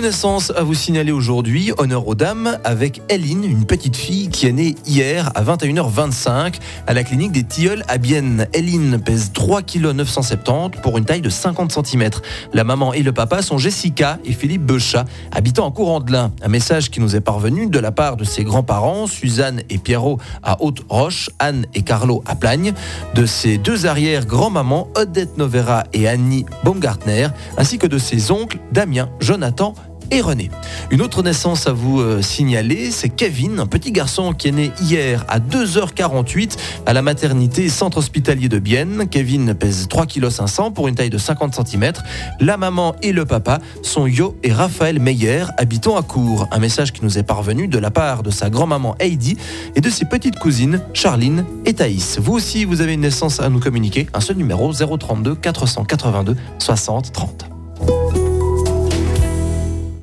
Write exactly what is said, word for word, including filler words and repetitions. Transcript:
naissances à vous signaler aujourd'hui. Honneur aux dames avec Eline, une petite fille qui est née hier à vingt et une heures vingt-cinq à la clinique des Tilleuls à Bienne. Eline pèse trois virgule neuf cent soixante-dix kilos pour une taille de cinquante centimètres. La maman et le papa sont Jessica et Philippe Bechat, habitant en Courant-de-Lin. Un message qui nous est parvenu de la part de ses grands-parents, Suzanne et Pierrot à Haute-Roche, Anne et Carlo à Plagne, de ses deux arrière-grands-mamans, Odette Novera et Annie Baumgartner, ainsi que de ses oncles, Damien, Jonathan et René. Une autre naissance à vous euh, signaler, c'est Kevin, un petit garçon qui est né hier à deux heures quarante-huit à la maternité centre hospitalier de Bienne. Kevin pèse trois virgule cinq kilos pour une taille de cinquante centimètres. La maman et le papa sont Yo et Raphaël Meyer, habitant à Cours. Un message qui nous est parvenu de la part de sa grand-maman Heidi et de ses petites cousines Charline et Thaïs. Vous aussi, vous avez une naissance à nous communiquer. Un seul numéro, zéro trente-deux quatre cent quatre-vingt-deux soixante trente.